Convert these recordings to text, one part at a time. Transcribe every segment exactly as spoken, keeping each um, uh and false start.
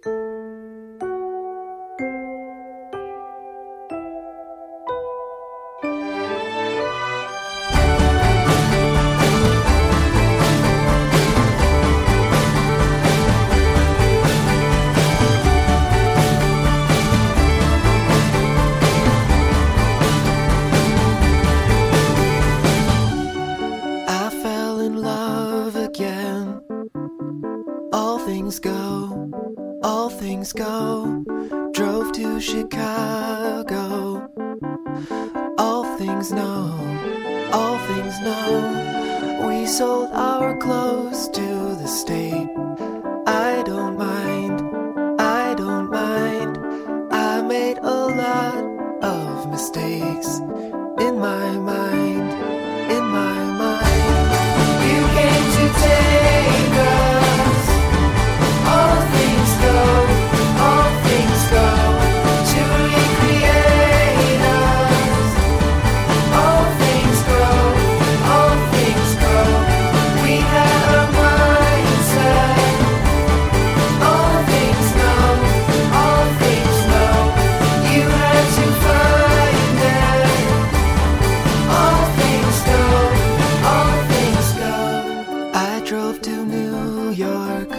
All things go, all things go. Drove to Chicago. All things know, all things know. We sold our clothes to the state. I don't mind, I don't mind. I made a lot of mistakes in my mind, in my mind. You came to take us. All things go, all things go, to recreate us. All things go, all things go. We had a mindset. All things know, all things know. You had to find it. All things go, all things go. I drove to New York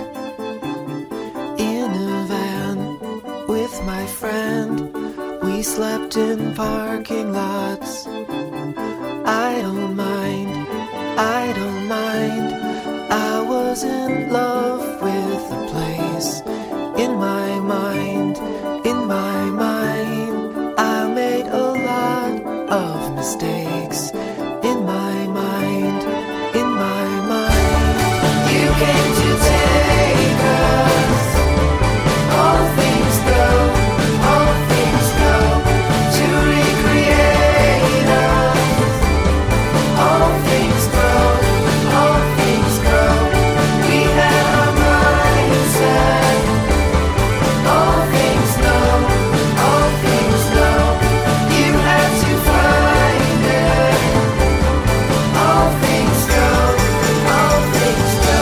in a van with my friend. We slept in parking lots. I don't mind, I don't mind. I was in love with the place. In my mind, in my mind. I made a lot of mistakes. In my mind, in my mind. You came to take us. All things go, all things go, to recreate us. All things grow, all things grow. We had our mindset. All things know, all things know. You had to find it. All things go, all things go.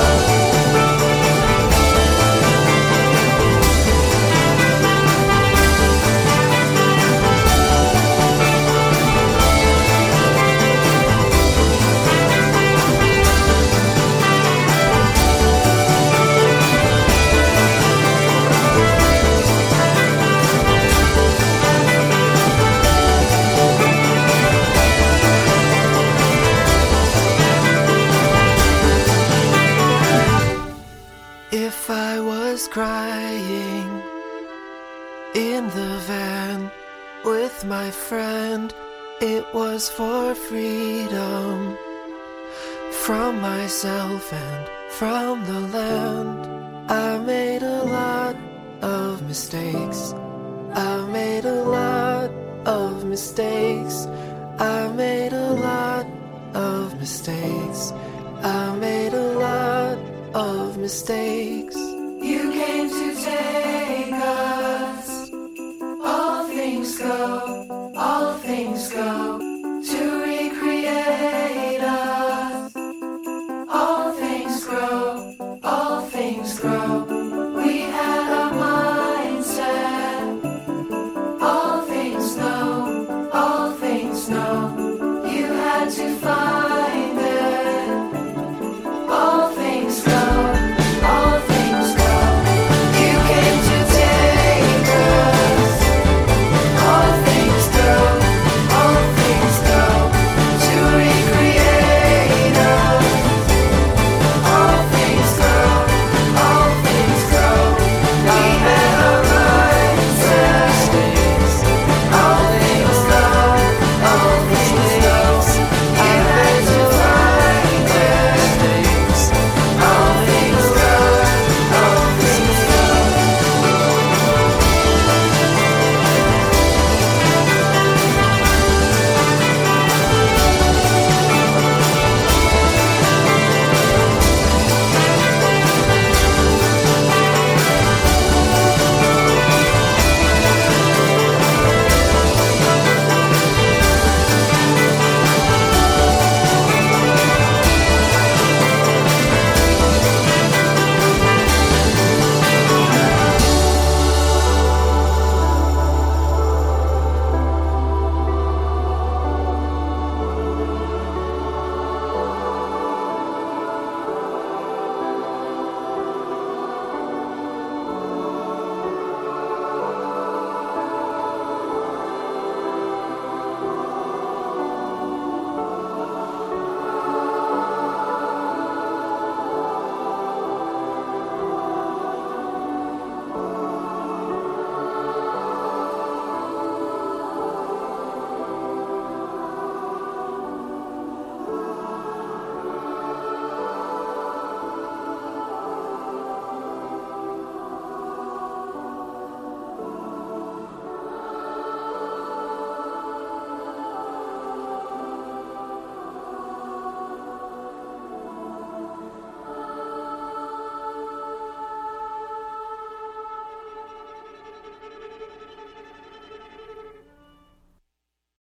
If I was crying in the van with my friend, it was for freedom from myself and from the land. I made a lot of mistakes. I made a lot of mistakes. I made a lot of mistakes. I made a lot of mistakes. You came to take us. All things go, all things go.